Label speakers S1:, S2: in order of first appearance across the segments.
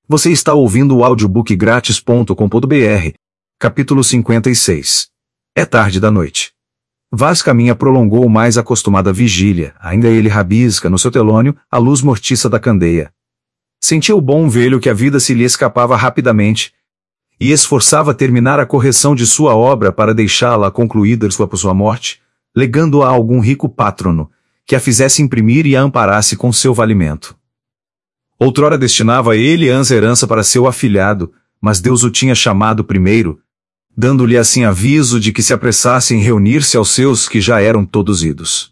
S1: Você está ouvindo o audiobookgratis.com.br, capítulo 56. É tarde da noite. Vaz caminha prolongou mais acostumada vigília, ainda ele rabisca no seu telônio a luz mortiça da candeia. Sentia o bom velho que a vida se lhe escapava rapidamente, e esforçava terminar a correção de sua obra para deixá-la concluída por sua morte, legando-a a algum rico patrono, que a fizesse imprimir e a amparasse com seu valimento. Outrora destinava ele a herança para seu afilhado, mas Deus o tinha chamado primeiro, dando-lhe assim aviso de que se apressasse em reunir-se aos seus que já eram todos idos.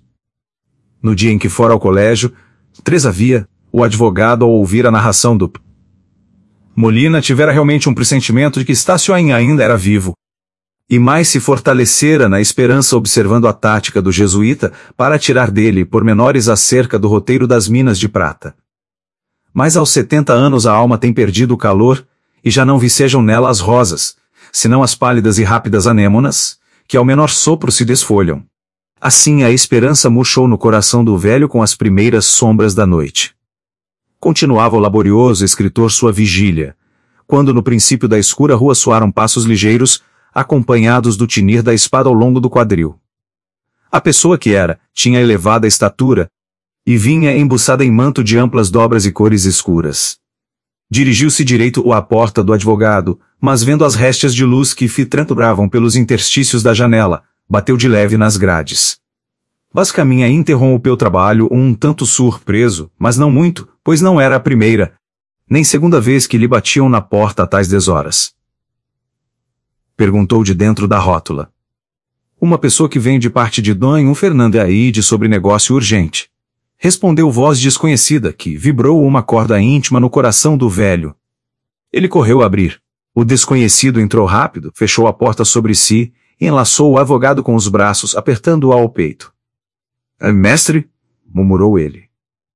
S1: No dia em que fora ao colégio, 3 havia, o advogado ao ouvir a narração do Molina tivera realmente um pressentimento de que Estácio ainda era vivo, e mais se fortalecera na esperança observando a tática do jesuíta para tirar dele pormenores acerca do roteiro das minas de prata. Mas aos 70 anos a alma tem perdido o calor, e já não vicejam nela as rosas, senão as pálidas e rápidas anêmonas, que ao menor sopro se desfolham. Assim a esperança murchou no coração do velho com as primeiras sombras da noite. Continuava o laborioso escritor sua vigília, quando no princípio da escura rua soaram passos ligeiros, acompanhados do tinir da espada ao longo do quadril. A pessoa que era, tinha elevada estatura, e vinha embuçada em manto de amplas dobras e cores escuras. Dirigiu-se direito à porta do advogado, mas vendo as restas de luz que filtravam pelos interstícios da janela, bateu de leve nas grades. Vaz caminha interrompeu o trabalho um tanto surpreso, mas não muito, pois não era a primeira, nem segunda vez que lhe batiam na porta a tais deshoras. Perguntou de dentro da rótula. Uma pessoa que vem de parte de Dom Fernando Aide sobre negócio urgente. Respondeu voz desconhecida que vibrou uma corda íntima no coração do velho. Ele correu a abrir. O desconhecido entrou rápido, fechou a porta sobre si, e enlaçou o advogado com os braços, apertando-o ao peito. Mestre? Murmurou ele.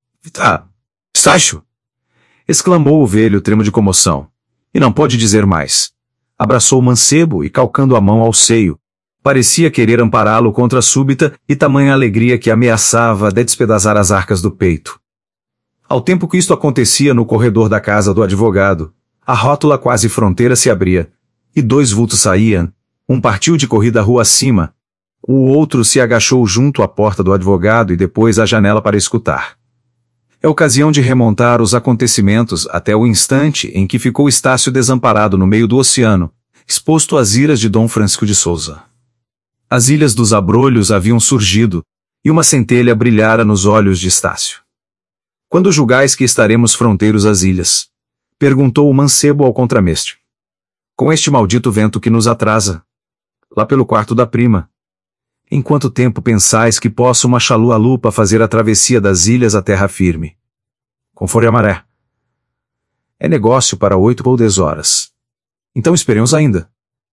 S1: Estácio! Exclamou o velho tremo de comoção. E não pode dizer mais. Abraçou o mancebo e calcando a mão ao seio, parecia querer ampará-lo contra a súbita e tamanha alegria que ameaçava de despedaçar as arcas do peito. Ao tempo que isto acontecia no corredor da casa do advogado, a rótula quase fronteira se abria, e 2 vultos saíam, um partiu de corrida rua acima, o outro se agachou junto à porta do advogado e depois à janela para escutar. É ocasião de remontar os acontecimentos até o instante em que ficou Estácio desamparado no meio do oceano, exposto às iras de Dom Francisco de Sousa. As ilhas dos abrolhos haviam surgido, e uma centelha brilhara nos olhos de Estácio. Quando julgais que estaremos fronteiros às ilhas? Perguntou o mancebo ao contramestre. Com este maldito vento que nos atrasa. Lá pelo quarto da prima. Em quanto tempo pensais que possa uma chalua-lupa fazer a travessia das ilhas à terra firme? Conforme a maré. É negócio para 8 ou 10 horas. Então esperemos ainda.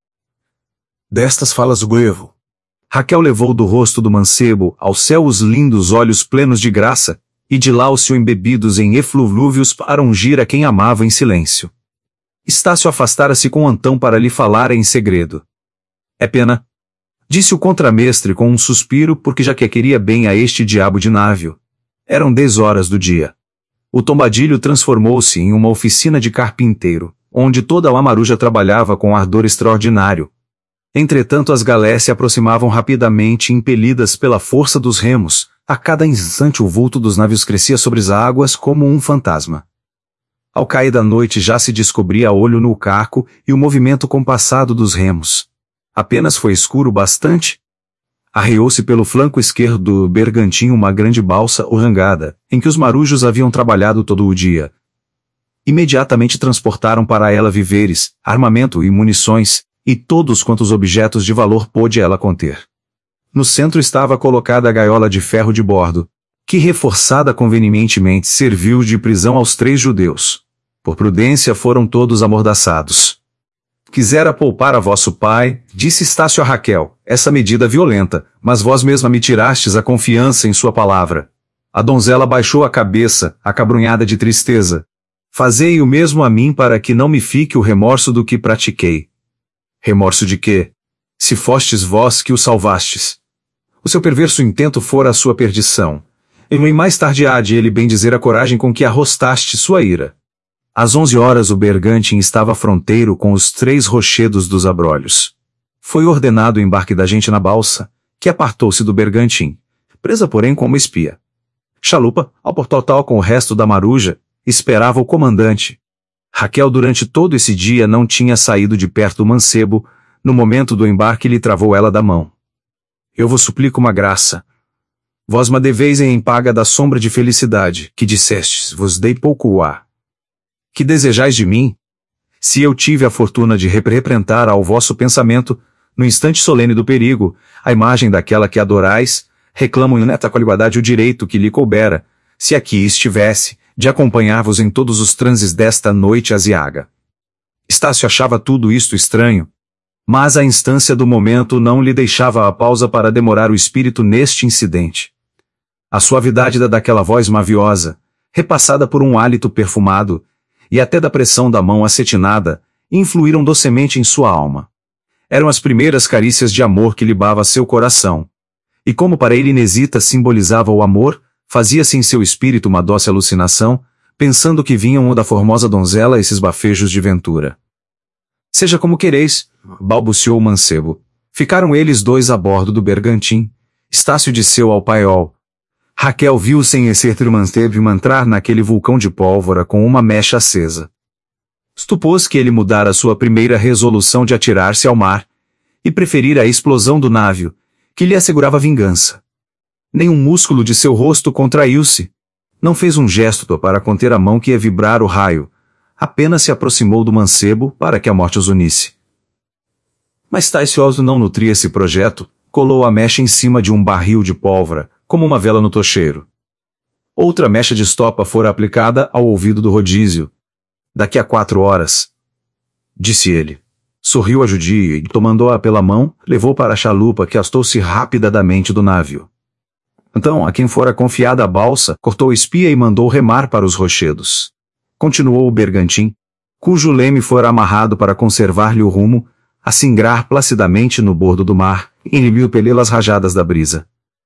S1: Destas falas o goevo. Raquel levou do rosto do mancebo ao céu os lindos olhos plenos de graça, e de Láucio embebidos em eflúvios para ungir a quem amava em silêncio. Estácio afastara-se com Antão para lhe falar em segredo. É pena, disse o contramestre com um suspiro porque já que queria bem a este diabo de navio. Eram 10 horas do dia. O tombadilho transformou-se em uma oficina de carpinteiro, onde toda a maruja trabalhava com ardor extraordinário. Entretanto as galés se aproximavam rapidamente impelidas pela força dos remos, a cada instante o vulto dos navios crescia sobre as águas como um fantasma. Ao cair da noite já se descobria a olho no caco e o movimento compassado dos remos. Apenas foi escuro bastante. Arreou-se pelo flanco esquerdo do bergantim uma grande balsa orangada, em que os marujos haviam trabalhado todo o dia. Imediatamente transportaram para ela víveres, armamento e munições, e todos quantos objetos de valor pôde ela conter. No centro estava colocada a gaiola de ferro de bordo, que reforçada convenientemente serviu de prisão aos 3 judeus. Por prudência foram todos amordaçados. Quisera poupar a vosso pai, disse Estácio a Raquel, essa medida violenta, mas vós mesma me tirastes a confiança em sua palavra. A donzela baixou a cabeça, acabrunhada de tristeza. Fazei o mesmo a mim para que não me fique o remorso do que pratiquei. Remorso de quê? Se fostes vós que o salvastes. O seu perverso intento fora a sua perdição. E mais tarde há de ele bem dizer a coragem com que arrostaste sua ira. Às 11 horas o bergantim estava fronteiro com os 3 rochedos dos abrolhos. Foi ordenado o embarque da gente na balsa, que apartou-se do bergantim, presa porém como espia. Chalupa, ao portal com o resto da maruja, esperava o comandante. Raquel durante todo esse dia não tinha saído de perto do mancebo. No momento do embarque lhe travou ela da mão. Eu vos suplico uma graça. Vós me deveis em paga da sombra de felicidade, que dissestes, vos dei pouco ar. Que desejais de mim? Se eu tive a fortuna de representar ao vosso pensamento, no instante solene do perigo, a imagem daquela que adorais, reclamo em neta qualidade o direito que lhe coubera, se aqui estivesse, de acompanhar-vos em todos os transes desta noite aziaga. Estácio achava tudo isto estranho, mas a instância do momento não lhe deixava a pausa para demorar o espírito neste incidente. A suavidade daquela voz maviosa, repassada por um hálito perfumado, e até da pressão da mão acetinada, influíram docemente em sua alma. Eram as primeiras carícias de amor que libava seu coração. E como para ele Inesita simbolizava o amor, fazia-se em seu espírito uma doce alucinação, pensando que vinham da formosa donzela esses bafejos de ventura. Seja como quereis, balbuciou o mancebo. Ficaram eles 2 a bordo do bergantim. Estácio disseu ao paiol. Raquel viu sem exercer o mancebo entrar naquele vulcão de pólvora com uma mecha acesa. Supôs que ele mudara sua primeira resolução de atirar-se ao mar, e preferir a explosão do navio, que lhe assegurava vingança. Nenhum músculo de seu rosto contraiu-se. Não fez um gesto para conter a mão que ia vibrar o raio. Apenas se aproximou do mancebo para que a morte os unisse. Mas Taicioso não nutria esse projeto, colou a mecha em cima de um barril de pólvora, como uma vela no tocheiro. Outra mecha de estopa fora aplicada ao ouvido do rodízio. Daqui a 4 horas, disse ele. Sorriu a judia e, tomando-a pela mão, levou para a chalupa que astou-se rapidamente do navio. Então, a quem fora confiada a balsa, cortou a espia e mandou remar para os rochedos. Continuou o bergantim, cujo leme fora amarrado para conservar-lhe o rumo, a singrar placidamente no bordo do mar, inibiu pelas rajadas da brisa.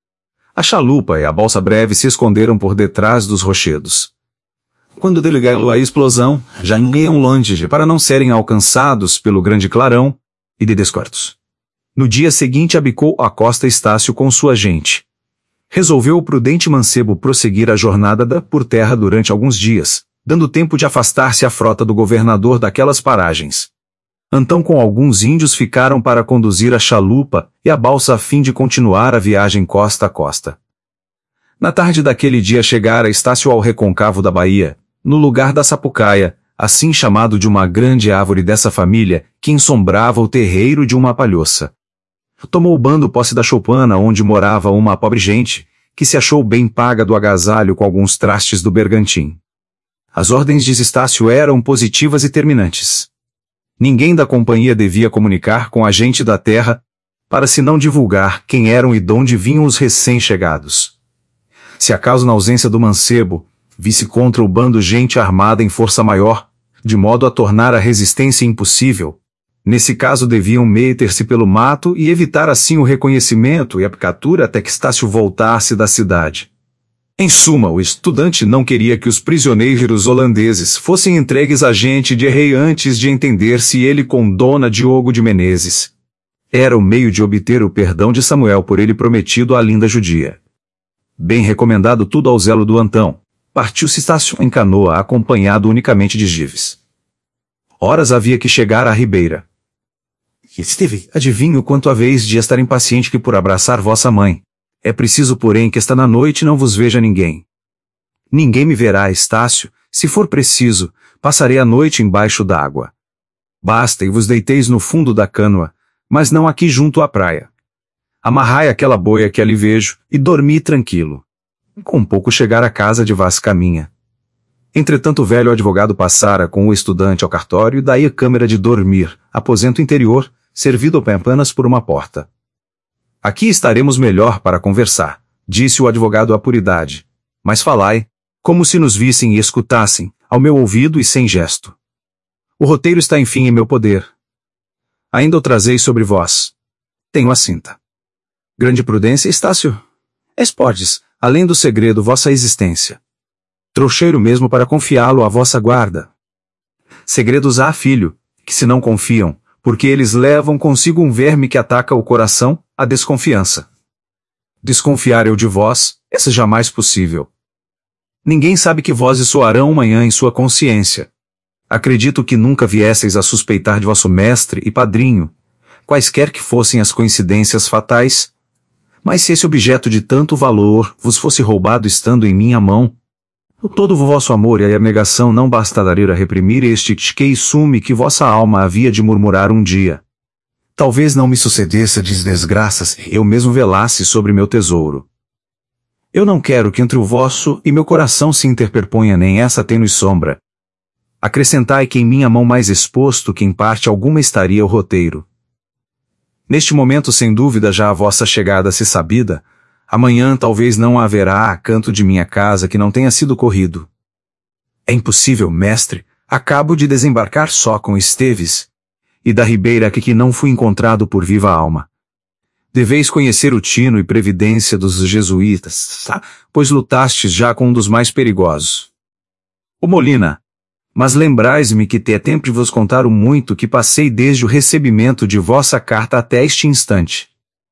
S1: A chalupa e a balsa breve se esconderam por detrás dos rochedos. Quando delegaram a explosão, já iam longe para não serem alcançados pelo grande clarão, e de descortos. No dia seguinte abicou a costa Estácio com sua gente. Resolveu o prudente mancebo prosseguir a jornada por terra durante alguns dias, dando tempo de afastar-se a frota do governador daquelas paragens. Então com alguns índios ficaram para conduzir a chalupa e a balsa a fim de continuar a viagem costa a costa. Na tarde daquele dia chegara Estácio ao recôncavo da Bahia, no lugar da Sapucaia, assim chamado de uma grande árvore dessa família, que ensombrava o terreiro de uma palhoça. Tomou o bando posse da choupana onde morava uma pobre gente, que se achou bem paga do agasalho com alguns trastes do bergantim. As ordens de Estácio eram positivas e terminantes. Ninguém da companhia devia comunicar com a gente da terra, para se não divulgar quem eram e donde vinham os recém-chegados. Se acaso na ausência do mancebo, visse contra o bando gente armada em força maior, de modo a tornar a resistência impossível, nesse caso deviam meter-se pelo mato e evitar assim o reconhecimento e a captura até que Estácio voltasse da cidade. Em suma, o estudante não queria que os prisioneiros holandeses fossem entregues a gente de rei antes de entender se ele com Dona Diogo de Menezes. Era o meio de obter o perdão de Samuel por ele prometido à linda judia. Bem recomendado tudo ao zelo do Antão, partiu-se Estácio em canoa acompanhado unicamente de Gives. Horas havia que chegar à ribeira. Esteve, adivinho quanto haveis de estar impaciente que por abraçar vossa mãe. É preciso, porém, que esta na noite não vos veja ninguém. Ninguém me verá, Estácio, se for preciso, passarei a noite embaixo d'água. Basta e vos deiteis no fundo da canoa, mas não aqui junto à praia. Amarrai aquela boia que ali vejo, e dormi tranquilo. Com pouco chegar à casa de Vaz Caminha. Entretanto o velho advogado passara com o estudante ao cartório e daí a câmara de dormir, aposento interior, servido apenas por uma porta. Aqui estaremos melhor para conversar, disse o advogado à puridade. Mas falai, como se nos vissem e escutassem, ao meu ouvido e sem gesto. O roteiro está enfim em meu poder. Ainda o trazei sobre vós. Tenho a cinta. Grande prudência, Estácio. Espordes, além do segredo vossa existência. Trouxeiro mesmo para confiá-lo à vossa guarda. Segredos há, filho, que se não confiam, porque eles levam consigo um verme que ataca o coração, a desconfiança. Desconfiar eu de vós, essa jamais possível. Ninguém sabe que vozes soarão amanhã em sua consciência. Acredito que nunca viesseis a suspeitar de vosso mestre e padrinho, quaisquer que fossem as coincidências fatais. Mas se esse objeto de tanto valor vos fosse roubado estando em minha mão, todo o vosso amor e a abnegação não bastariam a reprimir este tcheisume que vossa alma havia de murmurar um dia. Talvez não me sucedesse desgraças, eu mesmo velasse sobre meu tesouro. Eu não quero que entre o vosso e meu coração se interperponha nem essa tênue sombra. Acrescentai que em minha mão mais exposto que em parte alguma estaria o roteiro. Neste momento, sem dúvida, já a vossa chegada se sabida, amanhã talvez não haverá canto de minha casa que não tenha sido corrido. É impossível, mestre, acabo de desembarcar só com Esteves, e da ribeira que não fui encontrado por viva alma. Deveis conhecer o tino e previdência dos jesuítas, pois lutastes já com um dos mais perigosos. O Molina. Mas lembrais-me que te é tempo de vos contar o muito que passei desde o recebimento de vossa carta até este instante.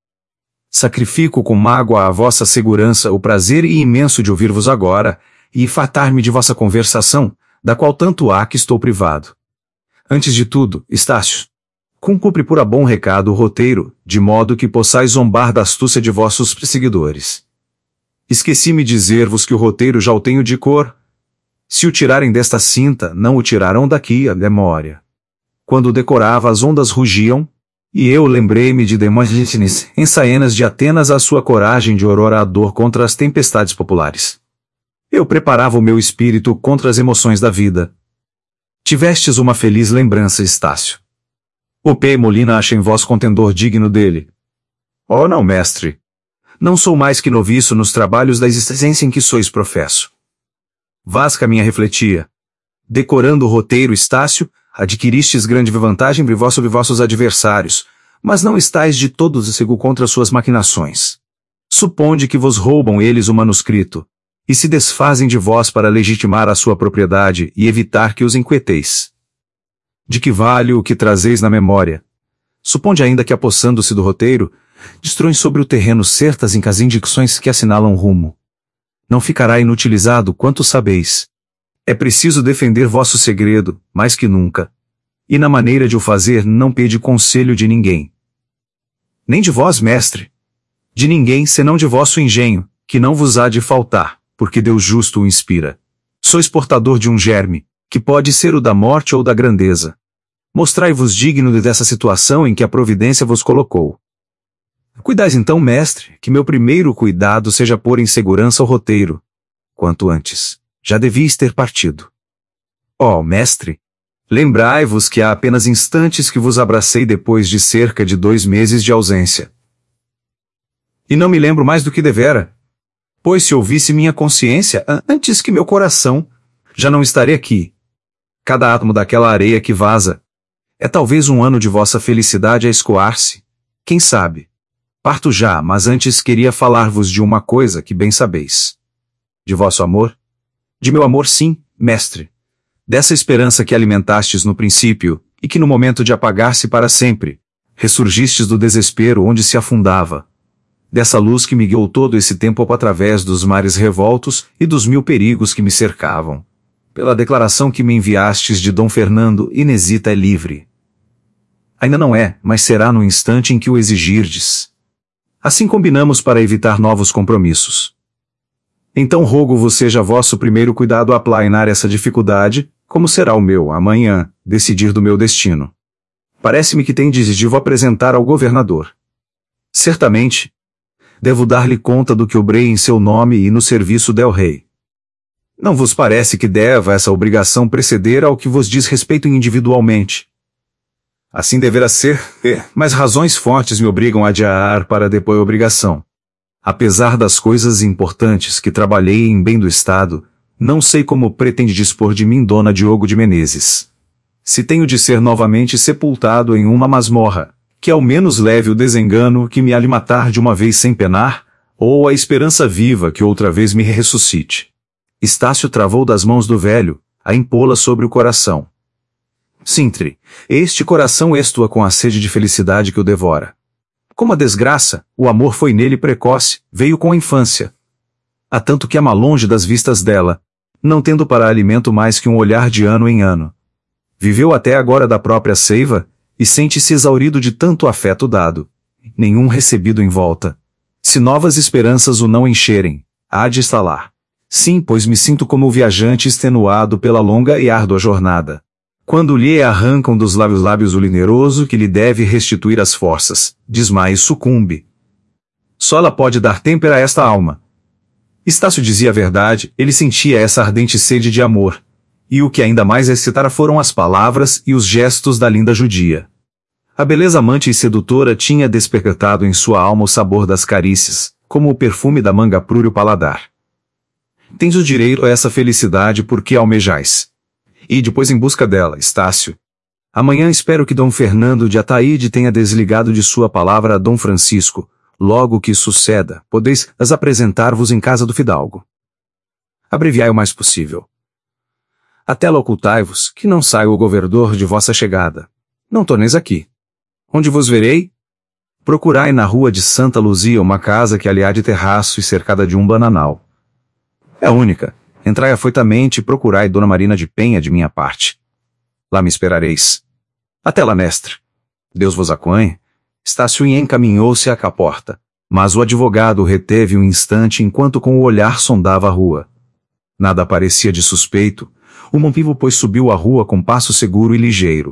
S1: Sacrifico com mágoa à vossa segurança o prazer imenso de ouvir-vos agora, e fartar-me de vossa conversação, da qual tanto há que estou privado. Antes de tudo, Estácio, cumpre por a bom recado o roteiro, de modo que possais zombar da astúcia de vossos perseguidores. Esqueci-me dizer-vos que o roteiro já o tenho de cor. Se o tirarem desta cinta, não o tirarão daqui a memória. Quando decorava, as ondas rugiam, e eu lembrei-me de Demóstenes, em Saenas de Atenas, a sua coragem de orador contra as tempestades populares. Eu preparava o meu espírito contra as emoções da vida. Tivestes uma feliz lembrança, Estácio. O P. Molina acha em vós contendor digno dele. Oh, não, mestre. Não sou mais que noviço nos trabalhos da existência em que sois professo. Vasca minha refletia. Decorando o roteiro, Estácio, adquiristes grande vantagem sobre vossos adversários, mas não estáis de todo cego contra suas maquinações. Suponde que vos roubam eles o manuscrito, e se desfazem de vós para legitimar a sua propriedade e evitar que os inquieteis. De que vale o que trazeis na memória? Suponde ainda que, apossando-se do roteiro, destroem sobre o terreno certas indicações que assinalam rumo. Não ficará inutilizado quanto sabeis. É preciso defender vosso segredo, mais que nunca. E na maneira de o fazer não pede conselho de ninguém. Nem de vós, mestre. De ninguém senão de vosso engenho, que não vos há de faltar, porque Deus justo o inspira. Sois portador de um germe, que pode ser o da morte ou da grandeza. Mostrai-vos digno dessa situação em que a providência vos colocou. Cuidais então, mestre, que meu primeiro cuidado seja pôr em segurança o roteiro. Quanto antes, já devíeis ter partido. Ó, mestre, lembrai-vos que há apenas instantes que vos abracei depois de cerca de 2 meses de ausência. E não me lembro mais do que devera. Pois se ouvisse minha consciência, antes que meu coração, já não estaria aqui. Cada átomo daquela areia que vaza, é talvez um ano de vossa felicidade a escoar-se. Quem sabe? Parto já, mas antes queria falar-vos de uma coisa que bem sabeis. De vosso amor? De meu amor, sim, mestre. Dessa esperança que alimentastes no princípio, e que no momento de apagar-se para sempre, ressurgistes do desespero onde se afundava. Dessa luz que me guiou todo esse tempo através dos mares revoltos e dos 1000 perigos que me cercavam. Pela declaração que me enviastes de Dom Fernando, Inesita é livre. Ainda não é, mas será no instante em que o exigirdes. Assim combinamos para evitar novos compromissos. Então rogo-vos seja vosso primeiro cuidado a aplainar essa dificuldade, como será o meu, amanhã, decidir do meu destino. Parece-me que tendes de vos apresentar ao governador. Certamente, devo dar-lhe conta do que obrei em seu nome e no serviço del rei. Não vos parece que deva essa obrigação preceder ao que vos diz respeito individualmente? Assim deverá ser, mas razões fortes me obrigam a adiar para depois a obrigação. Apesar das coisas importantes que trabalhei em bem do Estado, não sei como pretende dispor de mim Dona Diogo de Menezes. Se tenho de ser novamente sepultado em uma masmorra, que ao menos leve o desengano que me há de matar de uma vez sem penar, ou a esperança viva que outra vez me ressuscite. Estácio travou das mãos do velho, a impô-la sobre o coração. Sintre, este coração estua com a sede de felicidade que o devora. Como a desgraça, o amor foi nele precoce, veio com a infância. Há tanto que ama longe das vistas dela, não tendo para alimento mais que um olhar de ano em ano. Viveu até agora da própria seiva, e sente-se exaurido de tanto afeto dado, nenhum recebido em volta. Se novas esperanças o não encherem, há de estalar. Sim, pois me sinto como o viajante extenuado pela longa e árdua jornada. Quando lhe arrancam dos lábios o lineroso que lhe deve restituir as forças, desmaia e sucumbe. Só ela pode dar têmpera a esta alma. Estácio dizia a verdade, ele sentia essa ardente sede de amor. E o que ainda mais excitara foram as palavras e os gestos da linda judia. A beleza amante e sedutora tinha despertado em sua alma o sabor das carícias, como o perfume da manga prure o paladar. Tens o direito a essa felicidade porque almejais. E depois em busca dela, Estácio. Amanhã espero que Dom Fernando de Ataíde tenha desligado de sua palavra a Dom Francisco. Logo que suceda, podeis as apresentar-vos em casa do fidalgo. Abreviai o mais possível. Até lá ocultai-vos, que não saia o governador de vossa chegada. Não torneis aqui. Onde vos verei? Procurai na rua de Santa Luzia uma casa que ali há de terraço e cercada de um bananal. É a única. Entrai afoitamente e procurai Dona Marina de Penha de minha parte. Lá me esperareis. Até lá, mestre. Deus vos acompanhe. Estácio encaminhou-se à porta, mas o advogado o reteve um instante enquanto com o olhar sondava a rua. Nada parecia de suspeito. O Mompivo pois subiu a rua com passo seguro e ligeiro.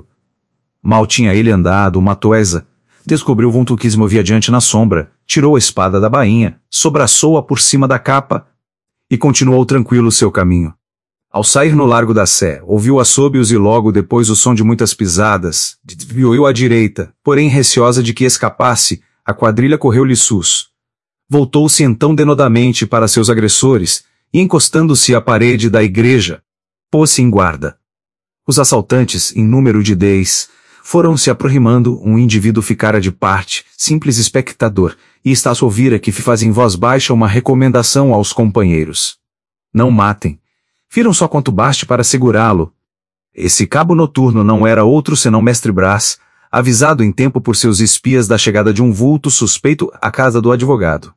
S1: Mal tinha ele andado uma toesa, descobriu o vulto que se movia adiante na sombra, tirou a espada da bainha, sobraçou-a por cima da capa e continuou tranquilo seu caminho. Ao sair no Largo da Sé, ouviu assobios e logo depois o som de muitas pisadas, desviou à direita, porém receosa de que escapasse, a quadrilha correu-lhe sus. Voltou-se então denodamente para seus agressores, e encostando-se à parede da igreja, pôs-se em guarda. Os assaltantes, em número de 10, foram se aproximando, um indivíduo ficara de parte, simples espectador, e Estácio ouvira que faz em voz baixa uma recomendação aos companheiros. Não matem. Viram só quanto baste para segurá-lo. Esse cabo noturno não era outro senão Mestre Brás, avisado em tempo por seus espias da chegada de um vulto suspeito à casa do advogado.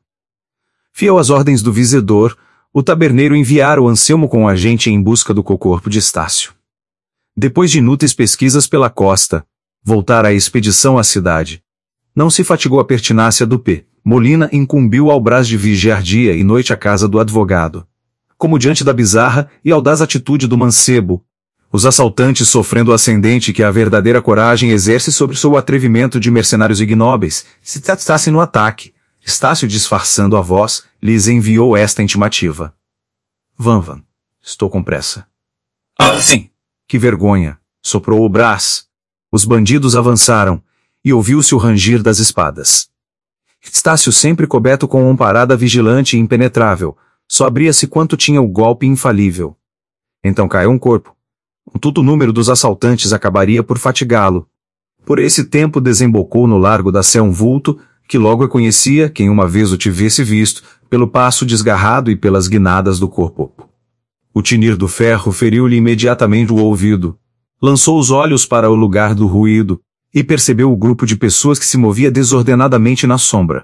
S1: Fiel às ordens do vizedor, o taberneiro enviara o Anselmo com o agente em busca do corpo de Estácio. Depois de inúteis pesquisas pela costa, voltara a expedição à cidade. Não se fatigou a pertinácia do P. Molina incumbiu ao Brás de vigiar dia e noite a casa do advogado. Como diante da bizarra e audaz atitude do mancebo, os assaltantes sofrendo o ascendente que a verdadeira coragem exerce sobre seu atrevimento de mercenários ignóbeis, se tratassem no ataque, Estácio disfarçando a voz, lhes enviou esta intimativa. Van, estou com pressa. Ah, sim! Que vergonha! Soprou o Brás. Os bandidos avançaram, e ouviu-se o rangir das espadas. Estácio sempre coberto com uma parada vigilante e impenetrável, só abria-se quanto tinha o golpe infalível. Então caiu um corpo. Um tudo número dos assaltantes acabaria por fatigá-lo. Por esse tempo desembocou no Largo da Sé um vulto, que logo reconhecia quem uma vez o tivesse visto, pelo passo desgarrado e pelas guinadas do corpo. O tinir do ferro feriu-lhe imediatamente o ouvido. Lançou os olhos para o lugar do ruído, e percebeu o grupo de pessoas que se movia desordenadamente na sombra.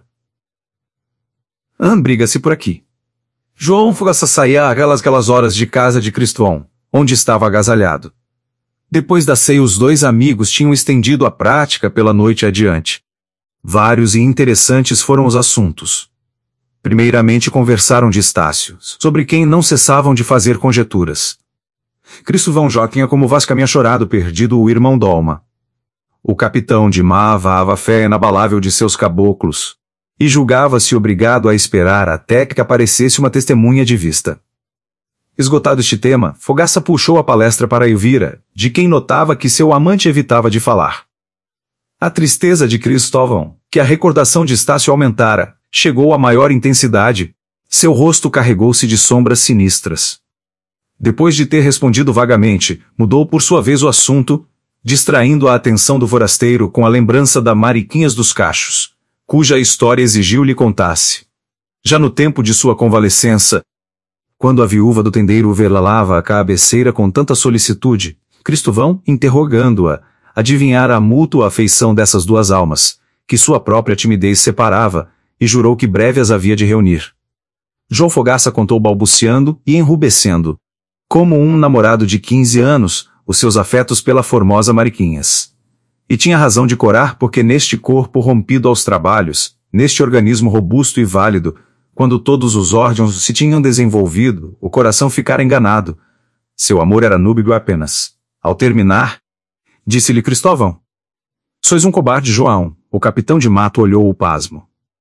S1: Briga-se por aqui. João Fogaça saía aquelas horas de casa de Cristóvão, onde estava agasalhado. Depois da ceia os dois amigos tinham estendido a prática pela noite adiante. Vários e interessantes foram os assuntos. Primeiramente conversaram de Estácio, sobre quem não cessavam de fazer conjecturas. Cristóvão já tinha como Vascaminha chorado perdido o irmão Dolma. O capitão de Mava a fé inabalável de seus caboclos, e julgava-se obrigado a esperar até que aparecesse uma testemunha de vista. Esgotado este tema, Fogaça puxou a palestra para Elvira, de quem notava que seu amante evitava de falar. A tristeza de Cristóvão, que a recordação de Estácio aumentara, chegou a maior intensidade. Seu rosto carregou-se de sombras sinistras. Depois de ter respondido vagamente, mudou por sua vez o assunto, distraindo a atenção do forasteiro com a lembrança da Mariquinhas dos Cachos, cuja história exigiu-lhe contasse. Já no tempo de sua convalescença, quando a viúva do tendeiro velalava a cabeceira com tanta solicitude, Cristóvão, interrogando-a, adivinhara a mútua afeição dessas duas almas, que sua própria timidez separava, e jurou que breve as havia de reunir. João Fogaça contou balbuciando e enrubescendo, como um namorado de 15 anos, os seus afetos pela formosa Mariquinhas. E tinha razão de corar porque neste corpo rompido aos trabalhos, neste organismo robusto e válido, quando todos os órgãos se tinham desenvolvido, o coração ficara enganado. Seu amor era núbio apenas. Ao terminar, disse-lhe Cristóvão: "Sois um cobarde, João." O capitão de mato olhou-o pasmo.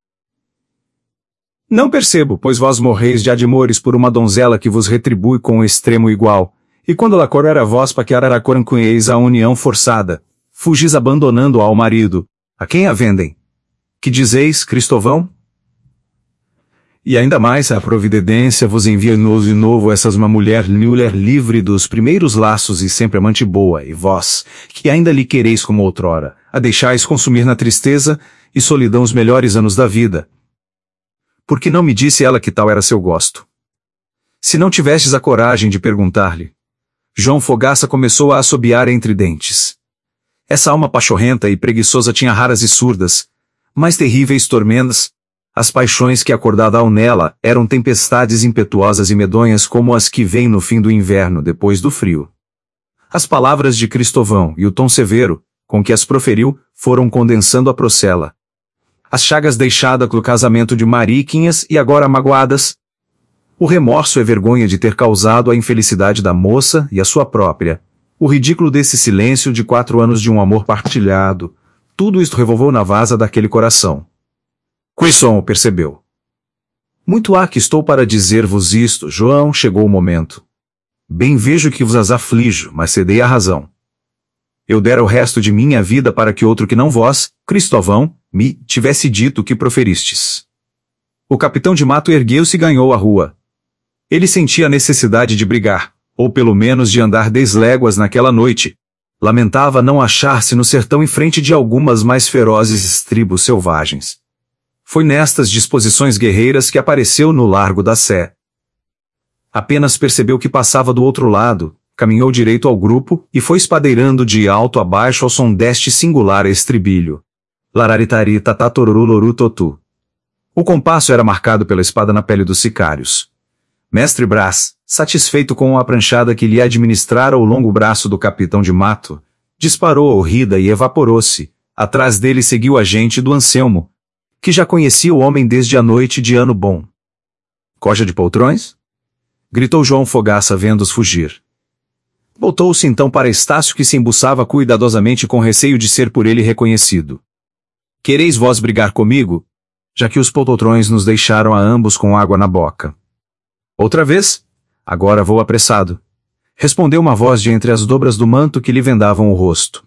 S1: "Não percebo, pois vós morreis de admores por uma donzela que vos retribui com um extremo igual, e quando la correra vós para que araracorancueis a união forçada, fugis abandonando ao marido, a quem a vendem. Que dizeis, Cristóvão? E ainda mais a providência vos envia de novo essas uma mulher livre dos primeiros laços e sempre amante boa, e vós, que ainda lhe quereis como outrora, a deixais consumir na tristeza e solidão os melhores anos da vida. Porque não me disse ela que tal era seu gosto? Se não tivestes a coragem de perguntar-lhe." João Fogaça começou a assobiar entre dentes. Essa alma pachorrenta e preguiçosa tinha raras e surdas, mas terríveis tormentas. As paixões que acordavam nela eram tempestades impetuosas e medonhas como as que vêm no fim do inverno depois do frio. As palavras de Cristóvão e o tom severo, com que as proferiu, foram condensando a procela. As chagas deixadas no casamento de Mariquinhas e agora magoadas. O remorso e vergonha de ter causado a infelicidade da moça e a sua própria. O ridículo desse silêncio de 4 anos de um amor partilhado. Tudo isto revolveu na vasa daquele coração. Crisson o percebeu. "Muito há que estou para dizer-vos isto, João, chegou o momento. Bem vejo que vos as aflijo, mas cedei à razão. Eu dera o resto de minha vida para que outro que não vós, Cristóvão, me tivesse dito o que proferistes." O capitão de mato ergueu-se e ganhou a rua. Ele sentia a necessidade de brigar, ou pelo menos de andar 10 léguas naquela noite. Lamentava não achar-se no sertão em frente de algumas mais ferozes tribos selvagens. Foi nestas disposições guerreiras que apareceu no Largo da Sé. Apenas percebeu que passava do outro lado, caminhou direito ao grupo e foi espadeirando de alto a baixo ao som deste singular estribilho. Lararitari tatatoruru totu. O compasso era marcado pela espada na pele dos sicários. Mestre Brás, satisfeito com a pranchada que lhe administrara o longo braço do capitão de mato, disparou a horrida e evaporou-se. Atrás dele seguiu a gente do Anselmo, que já conhecia o homem desde a noite de ano bom. "Coja de poltrões?" gritou João Fogaça vendo-os fugir. Voltou-se então para Estácio, que se embuçava cuidadosamente com receio de ser por ele reconhecido. "Quereis vós brigar comigo? Já que os poltrões nos deixaram a ambos com água na boca." "Outra vez? Agora vou apressado," respondeu uma voz de entre as dobras do manto que lhe vendavam o rosto.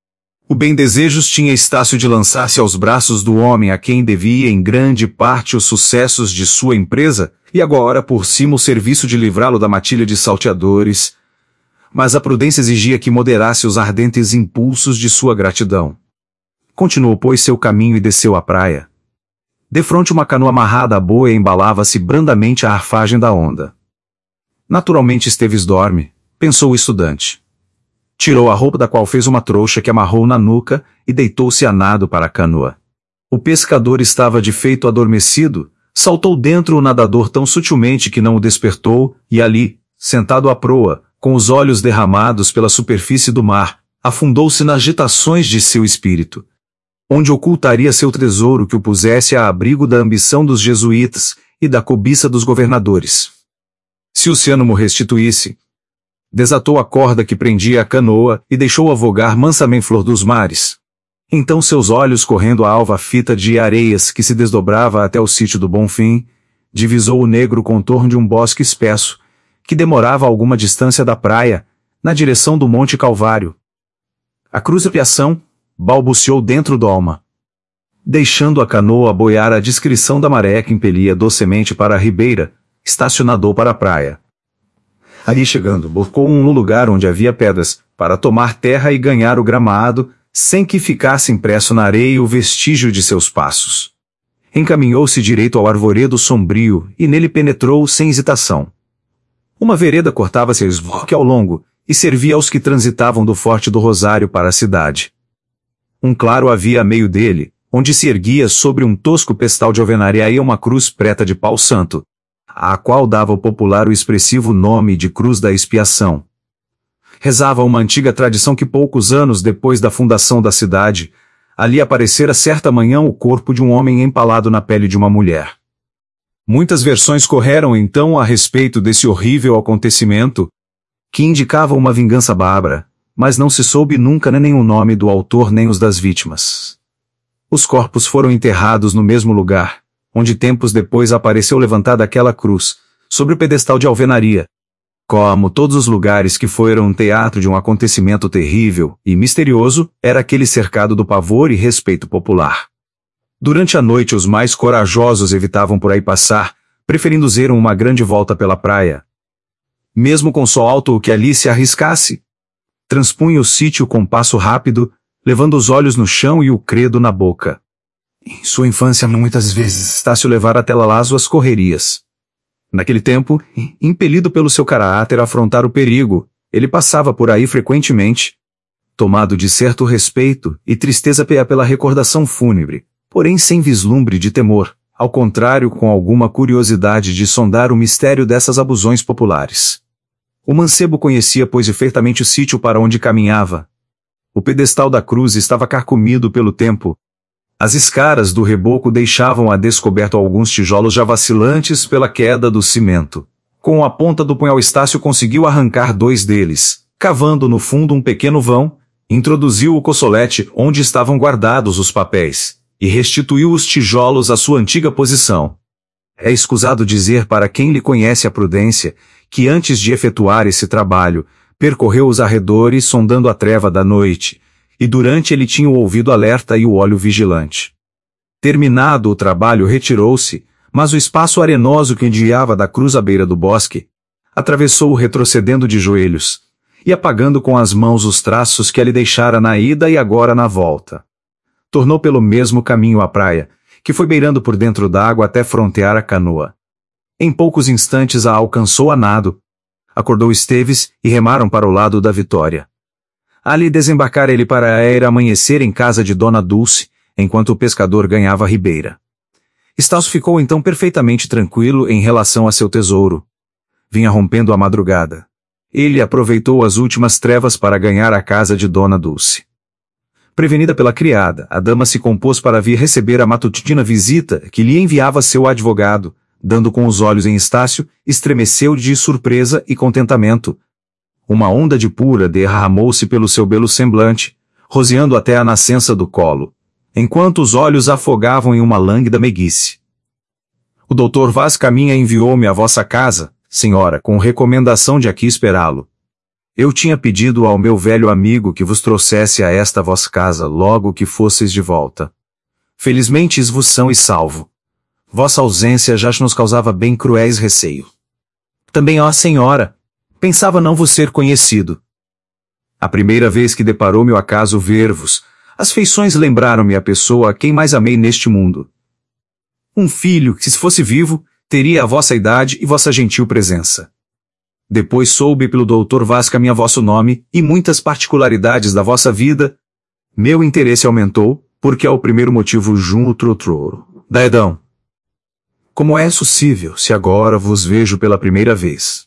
S1: O bem-desejos tinha Estácio de lançar-se aos braços do homem a quem devia em grande parte os sucessos de sua empresa, e agora por cima o serviço de livrá-lo da matilha de salteadores. Mas a prudência exigia que moderasse os ardentes impulsos de sua gratidão. Continuou, pois, seu caminho e desceu à praia. Defronte uma canoa amarrada à boia embalava-se brandamente a arfagem da onda. Naturalmente Esteves dorme, pensou o estudante. Tirou a roupa da qual fez uma trouxa que amarrou na nuca e deitou-se a nado para a canoa. O pescador estava de feito adormecido, saltou dentro o nadador tão sutilmente que não o despertou, e ali, sentado à proa, com os olhos derramados pela superfície do mar, afundou-se nas agitações de seu espírito. Onde ocultaria seu tesouro que o pusesse a abrigo da ambição dos jesuítas e da cobiça dos governadores? Se o oceano o restituísse, desatou a corda que prendia a canoa e deixou-a vogar mansamente flor dos mares. Então seus olhos, correndo a alva fita de areias que se desdobrava até o sítio do Bonfim, divisou o negro contorno de um bosque espesso, que demorava a alguma distância da praia, na direção do Monte Calvário. "A cruz da Piação", balbuciou dentro d'alma. Deixando a canoa boiar à discrição da maré que impelia docemente para a ribeira, estacionadou para a praia. Ali chegando, buscou um lugar onde havia pedras, para tomar terra e ganhar o gramado, sem que ficasse impresso na areia o vestígio de seus passos. Encaminhou-se direito ao arvoredo sombrio, e nele penetrou sem hesitação. Uma vereda cortava-se a esvoque ao longo, e servia aos que transitavam do Forte do Rosário para a cidade. Um claro havia a meio dele, onde se erguia sobre um tosco pestal de alvenaria uma cruz preta de pau santo, à qual dava o popular o expressivo nome de Cruz da Expiação. Rezava uma antiga tradição que poucos anos depois da fundação da cidade, ali aparecera certa manhã o corpo de um homem empalado na pele de uma mulher. Muitas versões correram então a respeito desse horrível acontecimento, que indicava uma vingança bárbara, mas não se soube nunca nem o nome do autor nem os das vítimas. Os corpos foram enterrados no mesmo lugar, onde tempos depois apareceu levantada aquela cruz, sobre o pedestal de alvenaria. Como todos os lugares que foram um teatro de um acontecimento terrível e misterioso, era aquele cercado do pavor e respeito popular. Durante a noite os mais corajosos evitavam por aí passar, preferindo fazer uma grande volta pela praia. Mesmo com sol alto o que ali se arriscasse, transpunha o sítio com passo rápido, levando os olhos no chão e o credo na boca. Em sua infância muitas vezes Estácio levara até lá as correrias. Naquele tempo, impelido pelo seu caráter a afrontar o perigo, ele passava por aí frequentemente, tomado de certo respeito e tristeza pela recordação fúnebre, porém sem vislumbre de temor, ao contrário com alguma curiosidade de sondar o mistério dessas abusões populares. O mancebo conhecia pois perfeitamente o sítio para onde caminhava. O pedestal da cruz estava carcomido pelo tempo. As escaras do reboco deixavam a descoberto alguns tijolos já vacilantes pela queda do cimento. Com a ponta do punhal Estácio conseguiu arrancar 2 deles, cavando no fundo um pequeno vão, introduziu o coçolete onde estavam guardados os papéis, e restituiu os tijolos à sua antiga posição. É escusado dizer para quem lhe conhece a prudência, que antes de efetuar esse trabalho, percorreu os arredores sondando a treva da noite, e durante ele tinha o ouvido alerta e o olho vigilante. Terminado o trabalho retirou-se, mas o espaço arenoso que endiava da cruz à beira do bosque, atravessou-o retrocedendo de joelhos, e apagando com as mãos os traços que ali deixara na ida e agora na volta. Tornou pelo mesmo caminho à praia, que foi beirando por dentro d'água até frontear a canoa. Em poucos instantes a alcançou a nado. Acordou Esteves e remaram para o lado da Vitória. Ali desembarcara ele para ir amanhecer em casa de Dona Dulce, enquanto o pescador ganhava a ribeira. Estácio ficou então perfeitamente tranquilo em relação a seu tesouro. Vinha rompendo a madrugada. Ele aproveitou as últimas trevas para ganhar a casa de Dona Dulce. Prevenida pela criada, a dama se compôs para vir receber a matutina visita que lhe enviava seu advogado, dando com os olhos em Estácio, estremeceu de surpresa e contentamento. Uma onda de pura derramou-se pelo seu belo semblante, roseando até a nascença do colo, enquanto os olhos afogavam em uma lânguida meiguice. O doutor Vaz Caminha enviou-me à vossa casa, senhora, com recomendação de aqui esperá-lo. Eu tinha pedido ao meu velho amigo que vos trouxesse a esta vossa casa logo que fosseis de volta. Felizmente vos são e salvo. Vossa ausência já nos causava bem cruéis receio. Também, ó senhora, pensava não vos ser conhecido. A primeira vez que deparou-me o acaso ver-vos, as feições lembraram-me a pessoa a quem mais amei neste mundo. Um filho que, se fosse vivo, teria a vossa idade e vossa gentil presença. Depois soube pelo doutor Vaz Caminha vosso nome e muitas particularidades da vossa vida. Meu interesse aumentou, porque é o primeiro motivo junto da Edão. Como é possível, se agora vos vejo pela primeira vez?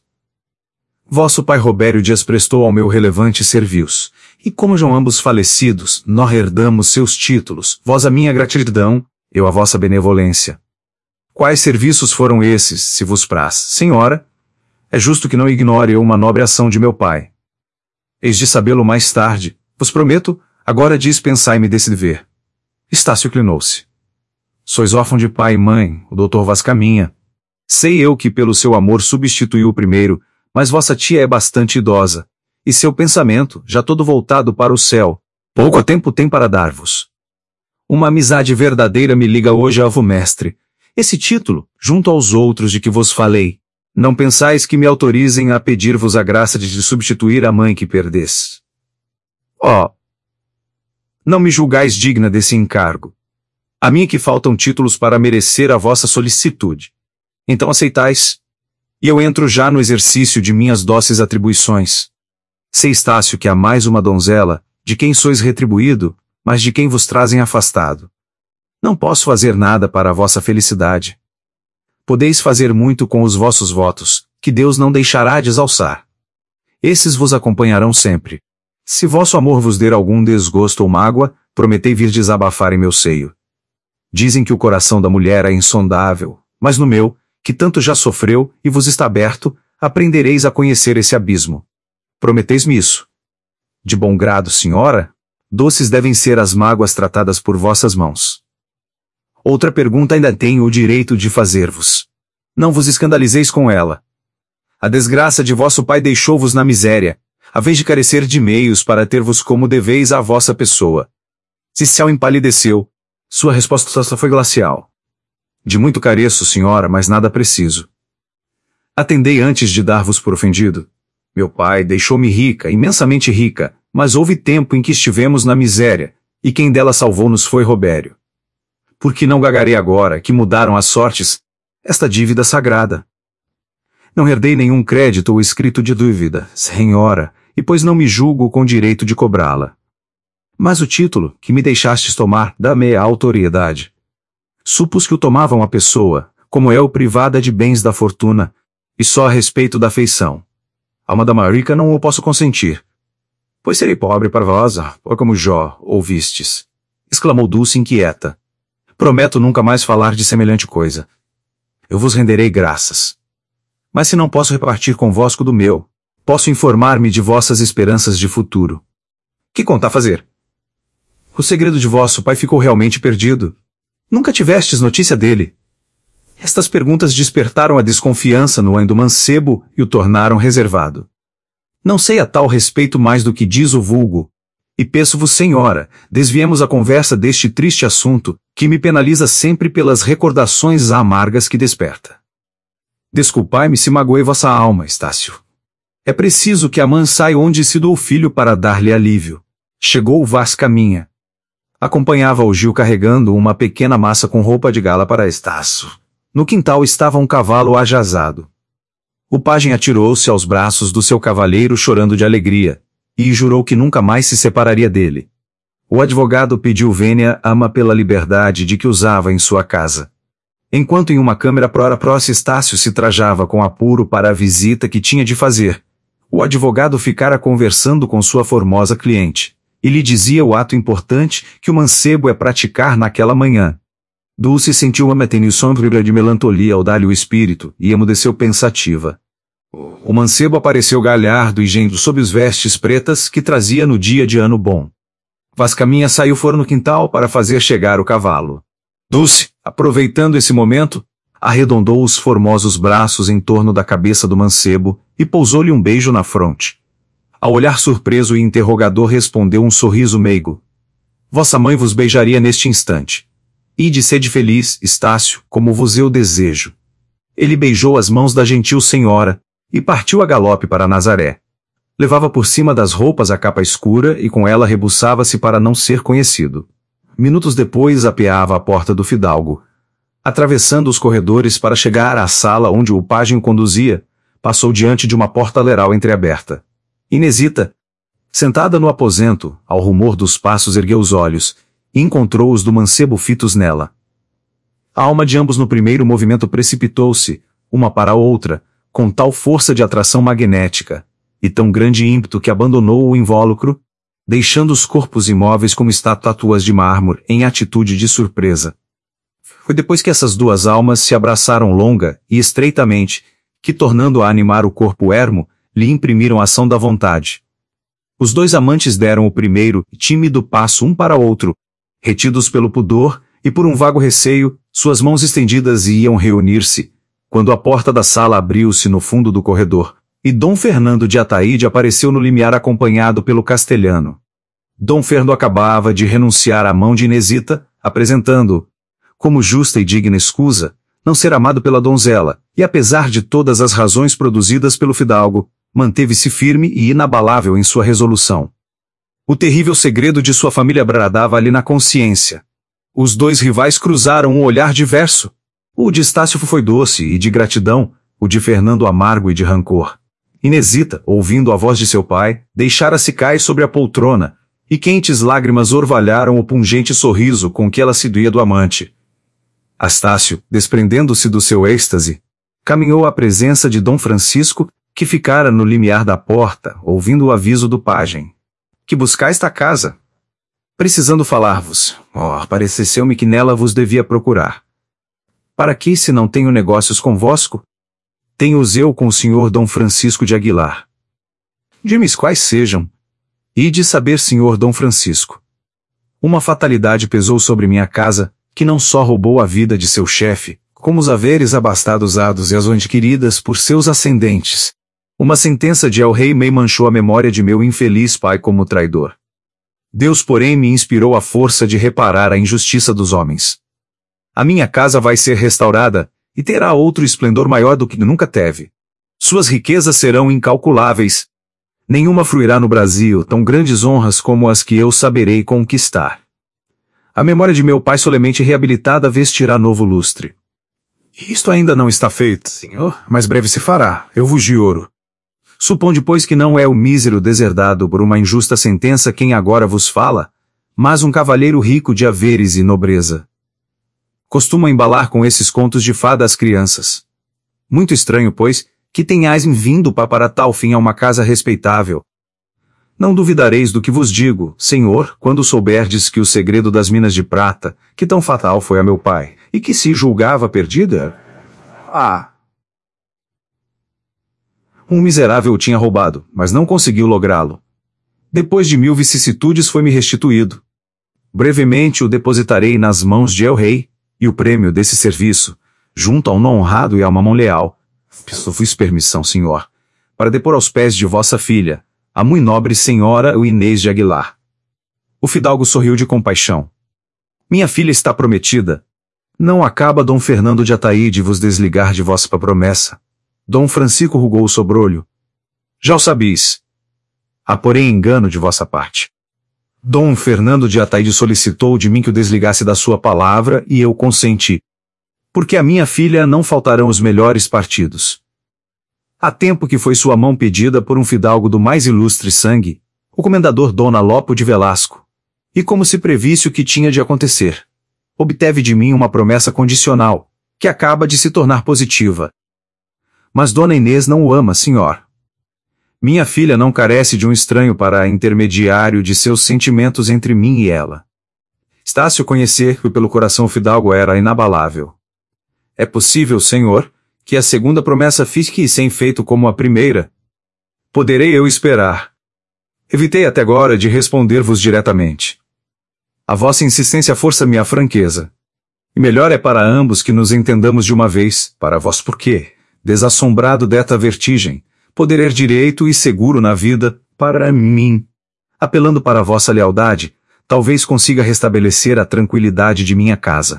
S1: Vosso pai Robério Dias prestou ao meu relevante serviços, e como já ambos falecidos, nós herdamos seus títulos, vós a minha gratidão, eu a vossa benevolência. Quais serviços foram esses, se vos praz, senhora? É justo que não ignore eu uma nobre ação de meu pai. Eis de sabê-lo mais tarde, vos prometo, agora dispensai-me desse dever. Estácio inclinou-se. Sois órfão de pai e mãe, o doutor Vaz Caminha. Sei eu que pelo seu amor substituiu o primeiro, mas vossa tia é bastante idosa, e seu pensamento, já todo voltado para o céu, pouco tempo tem para dar-vos. Uma amizade verdadeira me liga hoje ao mestre. Esse título, junto aos outros de que vos falei, não pensais que me autorizem a pedir-vos a graça de substituir a mãe que perdeste. Oh! Não me julgais digna desse encargo. A mim que faltam títulos para merecer a vossa solicitude. Então aceitais, e eu entro já no exercício de minhas dóceis atribuições. Sei, Estácio, que há mais uma donzela, de quem sois retribuído, mas de quem vos trazem afastado. Não posso fazer nada para a vossa felicidade. Podeis fazer muito com os vossos votos, que Deus não deixará de exalçar. Esses vos acompanharão sempre. Se vosso amor vos der algum desgosto ou mágoa, prometei vir desabafar em meu seio. Dizem que o coração da mulher é insondável, mas no meu, que tanto já sofreu e vos está aberto, aprendereis a conhecer esse abismo. Prometeis-me isso. De bom grado, senhora? Doces devem ser as mágoas tratadas por vossas mãos. Outra pergunta ainda tenho o direito de fazer-vos. Não vos escandalizeis com ela. A desgraça de vosso pai deixou-vos na miséria, a vez de carecer de meios para ter-vos como deveis à vossa pessoa. Cicial empalideceu. Sua resposta só foi glacial. De muito careço, senhora, mas nada preciso. Atendei antes de dar-vos por ofendido. Meu pai deixou-me rica, imensamente rica, mas houve tempo em que estivemos na miséria, e quem dela salvou-nos foi Robério. Por que não gagarei agora, que mudaram as sortes, esta dívida sagrada? Não herdei nenhum crédito ou escrito de dúvida, senhora, e pois não me julgo com direito de cobrá-la. Mas o título, que me deixastes tomar, dá-me a autoridade. Supus que o tomava uma pessoa, como eu, privada de bens da fortuna, e só a respeito da afeição. Alma da marica não o posso consentir. Pois serei pobre para vós, ou como Jó, ouvistes. Exclamou Dulce inquieta. Prometo nunca mais falar de semelhante coisa. Eu vos renderei graças. Mas se não posso repartir convosco do meu, posso informar-me de vossas esperanças de futuro. Que conta fazer? O segredo de vosso pai ficou realmente perdido. Nunca tivestes notícia dele. Estas perguntas despertaram a desconfiança no ânimo do mancebo e o tornaram reservado. Não sei a tal respeito mais do que diz o vulgo. E peço-vos, senhora, desviemos a conversa deste triste assunto, que me penaliza sempre pelas recordações amargas que desperta. Desculpai-me se magoei vossa alma, Estácio. É preciso que a mãe saia onde se doou o filho para dar-lhe alívio. Chegou Vascaminha. Acompanhava o Gil carregando uma pequena massa com roupa de gala para Estácio. No quintal estava um cavalo ajazado. O pajem atirou-se aos braços do seu cavaleiro chorando de alegria, e jurou que nunca mais se separaria dele. O advogado pediu vênia ama pela liberdade de que usava em sua casa. Enquanto em uma câmara próxima Estácio se trajava com apuro para a visita que tinha de fazer, o advogado ficara conversando com sua formosa cliente, e lhe dizia o ato importante que o mancebo é praticar naquela manhã. Dulce sentiu uma metênue sombra de melancolia ao dar-lhe o espírito, e emudeceu pensativa. O mancebo apareceu galhardo e gendo sob os vestes pretas que trazia no dia de ano bom. Vascaminha saiu fora no quintal para fazer chegar o cavalo. Dulce, aproveitando esse momento, arredondou os formosos braços em torno da cabeça do mancebo e pousou-lhe um beijo na fronte. Ao olhar surpreso e interrogador respondeu um sorriso meigo. Vossa mãe vos beijaria neste instante. Ide sede feliz, Estácio, como vos eu desejo. Ele beijou as mãos da gentil senhora, e partiu a galope para Nazaré. Levava por cima das roupas a capa escura e com ela rebuçava-se para não ser conhecido. Minutos depois apeava à porta do fidalgo. Atravessando os corredores para chegar à sala onde o pajem o conduzia, passou diante de uma porta leral entreaberta. Inesita, sentada no aposento, ao rumor dos passos ergueu os olhos, e encontrou os do mancebo fitos nela. A alma de ambos no primeiro movimento precipitou-se, uma para a outra, com tal força de atração magnética, e tão grande ímpeto que abandonou o invólucro, deixando os corpos imóveis como estátuas de mármore em atitude de surpresa. Foi depois que essas duas almas se abraçaram longa e estreitamente, que tornando a animar o corpo ermo, lhe imprimiram a ação da vontade. Os dois amantes deram o primeiro e tímido passo um para outro, retidos pelo pudor e por um vago receio, suas mãos estendidas iam reunir-se, quando a porta da sala abriu-se no fundo do corredor, e Dom Fernando de Ataíde apareceu no limiar acompanhado pelo castelhano. Dom Fernando acabava de renunciar à mão de Inesita, apresentando, como justa e digna escusa, não ser amado pela donzela, e apesar de todas as razões produzidas pelo fidalgo, manteve-se firme e inabalável em sua resolução. O terrível segredo de sua família bradava-lhe na consciência. Os dois rivais cruzaram um olhar diverso. O de Estácio foi doce e de gratidão, o de Fernando amargo e de rancor. Inesita, ouvindo a voz de seu pai, deixara-se cair sobre a poltrona, e quentes lágrimas orvalharam o pungente sorriso com que ela seduía do amante. Astácio, desprendendo-se do seu êxtase, caminhou à presença de Dom Francisco, que ficara no limiar da porta, ouvindo o aviso do pajem. Que buscais esta casa? Precisando falar-vos. Pareceu-me que nela vos devia procurar. Para que, se não tenho negócios convosco? Tenho-os eu com o senhor Dom Francisco de Aguilar. Dime quais sejam. E de saber, senhor Dom Francisco. Uma fatalidade pesou sobre minha casa, que não só roubou a vida de seu chefe, como os haveres abastados e as adquiridas por seus ascendentes. Uma sentença de El-Rei me manchou a memória de meu infeliz pai como traidor. Deus, porém, me inspirou a força de reparar a injustiça dos homens. A minha casa vai ser restaurada, e terá outro esplendor maior do que nunca teve. Suas riquezas serão incalculáveis. Nenhuma fruirá no Brasil tão grandes honras como as que eu saberei conquistar. A memória de meu pai solenemente reabilitada vestirá novo lustre. Isto ainda não está feito, senhor, mas breve se fará, eu vos juro. Suponde, pois, que não é o mísero deserdado por uma injusta sentença quem agora vos fala, mas um cavalheiro rico de haveres e nobreza. Costuma embalar com esses contos de fada as crianças. Muito estranho, pois, que tenhais vindo para tal fim a uma casa respeitável. Não duvidareis do que vos digo, senhor, quando souberdes que o segredo das minas de prata, que tão fatal foi a meu pai, e que se julgava perdida, um miserável o tinha roubado, mas não conseguiu lográ-lo. Depois de 1000 vicissitudes foi-me restituído. Brevemente o depositarei nas mãos de El-Rei, e o prêmio desse serviço, junto a um não honrado e a uma mão leal, fiz permissão, senhor, para depor aos pés de vossa filha, a muito nobre senhora Inês de Aguilar. O fidalgo sorriu de compaixão. Minha filha está prometida. Não acaba Dom Fernando de Ataíde vos desligar de vossa promessa. Dom Francisco rugou o sobrolho. Já o sabeis. Há porém engano de vossa parte. Dom Fernando de Ataíde solicitou de mim que o desligasse da sua palavra e eu consenti. Porque a minha filha não faltarão os melhores partidos. Há tempo que foi sua mão pedida por um fidalgo do mais ilustre sangue, o comendador Dona Lopo de Velasco. E como se previsse o que tinha de acontecer, obteve de mim uma promessa condicional, que acaba de se tornar positiva. Mas Dona Inês não o ama, senhor. Minha filha não carece de um estranho para intermediário de seus sentimentos entre mim e ela. Estácio conhecer que pelo coração o fidalgo era inabalável. É possível, senhor, que a segunda promessa fique sem feito como a primeira. Poderei eu esperar. Evitei até agora de responder-vos diretamente. A vossa insistência força-me a franqueza. E melhor é para ambos que nos entendamos de uma vez, para vós porque, desassombrado desta vertigem, poder ir direito e seguro na vida, para mim. Apelando para a vossa lealdade, talvez consiga restabelecer a tranquilidade de minha casa.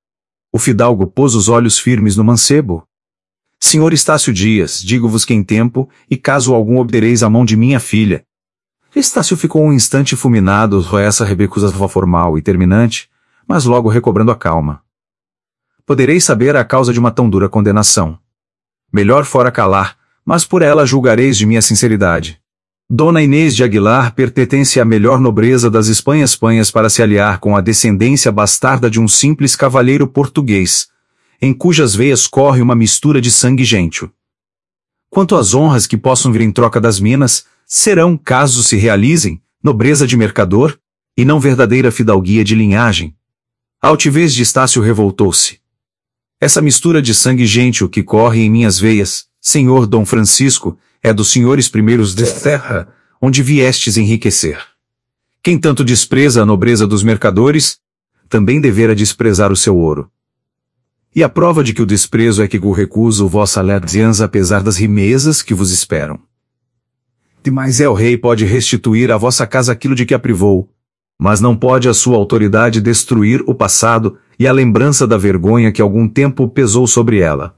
S1: O fidalgo pôs os olhos firmes no mancebo. Senhor Estácio Dias, digo-vos que em tempo, e caso algum obtereis a mão de minha filha. Estácio ficou um instante fulminado com essa recusa formal e terminante, mas logo recobrando a calma. Podereis saber a causa de uma tão dura condenação. Melhor fora calar, mas por ela julgareis de minha sinceridade. Dona Inês de Aguilar pertence à melhor nobreza das Espanhas para se aliar com a descendência bastarda de um simples cavalheiro português, em cujas veias corre uma mistura de sangue gêntio. Quanto às honras que possam vir em troca das minas, serão, caso se realizem, nobreza de mercador, e não verdadeira fidalguia de linhagem. A altivez de Estácio revoltou-se. Essa mistura de sangue gêntio que corre em minhas veias, senhor Dom Francisco, é dos senhores primeiros de terra, onde viestes enriquecer. Quem tanto despreza a nobreza dos mercadores, também devera desprezar o seu ouro. E a prova de que o desprezo é que o recuso vossa aliança apesar das rimezas que vos esperam. Demais El-Rei pode restituir à vossa casa aquilo de que a privou, mas não pode a sua autoridade destruir o passado e a lembrança da vergonha que algum tempo pesou sobre ela.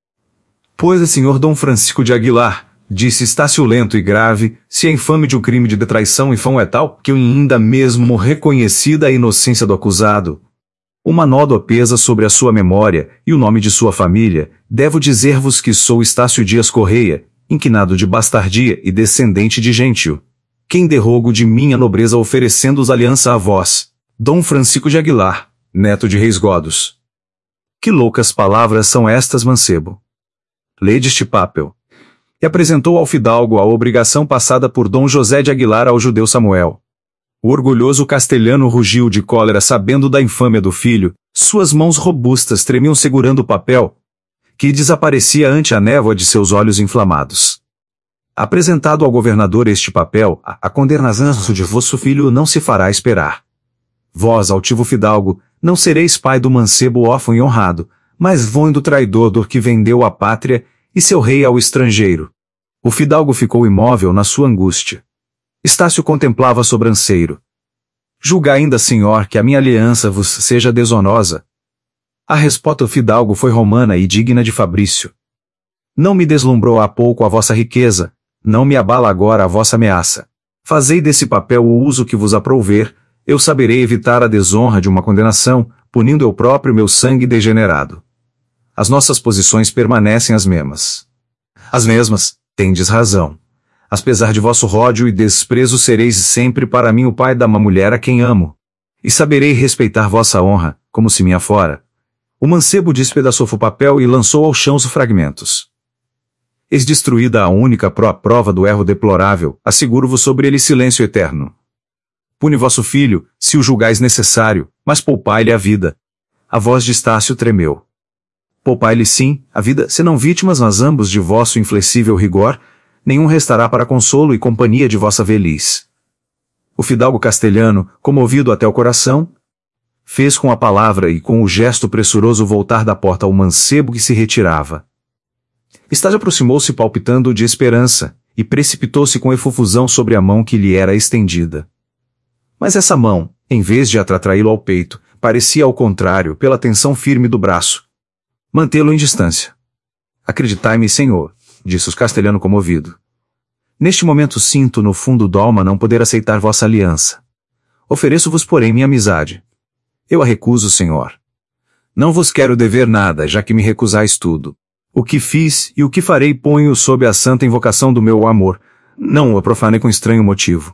S1: Pois é, senhor Dom Francisco de Aguilar, disse Estácio lento e grave, se a infame de um crime de traição e fão é tal, que eu ainda mesmo reconhecida a inocência do acusado, uma nódoa pesa sobre a sua memória e o nome de sua família, devo dizer-vos que sou Estácio Dias Correia, inquinado de bastardia e descendente de gentio. Quem derrogo de minha nobreza oferecendo-os aliança a vós, Dom Francisco de Aguilar, neto de reis godos. Que loucas palavras são estas, mancebo? Lede este papel. E apresentou ao fidalgo a obrigação passada por Dom José de Aguilar ao judeu Samuel. O orgulhoso castelhano rugiu de cólera sabendo da infâmia do filho, suas mãos robustas tremiam segurando o papel, que desaparecia ante a névoa de seus olhos inflamados. Apresentado ao governador este papel, a condenação de vosso filho não se fará esperar. Vós, altivo fidalgo, não sereis pai do mancebo órfão e honrado, mas vão do traidor do que vendeu a pátria e seu rei ao estrangeiro. O fidalgo ficou imóvel na sua angústia. Estácio contemplava sobranceiro. Julga ainda, senhor, que a minha aliança vos seja desonrosa. A resposta do fidalgo foi romana e digna de Fabrício. Não me deslumbrou há pouco a vossa riqueza, não me abala agora a vossa ameaça. Fazei desse papel o uso que vos aprouver, eu saberei evitar a desonra de uma condenação, punindo eu próprio meu sangue degenerado. As nossas posições permanecem as mesmas. As mesmas, tendes razão. Apesar de vosso ródio e desprezo sereis sempre para mim o pai da mulher a quem amo. E saberei respeitar vossa honra, como se minha fora. O mancebo despedaçou o papel e lançou ao chão os fragmentos. Eis destruída a única prova do erro deplorável, asseguro-vos sobre ele silêncio eterno. Pune vosso filho, se o julgais necessário, mas poupai-lhe a vida. A voz de Estácio tremeu. Poupai-lhe sim, a vida, senão vítimas nós ambos de vosso inflexível rigor, nenhum restará para consolo e companhia de vossa velhice. O fidalgo castelhano, comovido até o coração, fez com a palavra e com o gesto pressuroso voltar da porta ao mancebo que se retirava. Estácio aproximou-se palpitando de esperança, e precipitou-se com efusão sobre a mão que lhe era estendida. Mas essa mão, em vez de atraí-lo ao peito, parecia ao contrário, pela tensão firme do braço, mantê-lo em distância. Acreditai-me, senhor, disse o castelhano comovido. Neste momento sinto no fundo d'alma não poder aceitar vossa aliança. Ofereço-vos, porém, minha amizade. Eu a recuso, senhor. Não vos quero dever nada, já que me recusais tudo. O que fiz e o que farei ponho sob a santa invocação do meu amor, não o profanei com estranho motivo.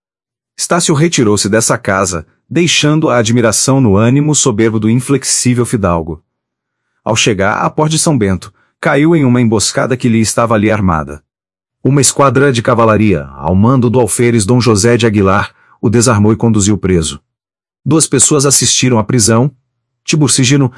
S1: Estácio retirou-se dessa casa, deixando a admiração no ânimo soberbo do inflexível fidalgo. Ao chegar à porta de São Bento, caiu em uma emboscada que lhe estava ali armada. Uma esquadra de cavalaria, ao mando do alferes Dom José de Aguilar, o desarmou e conduziu preso. 2 pessoas assistiram à prisão, Tiburcígino,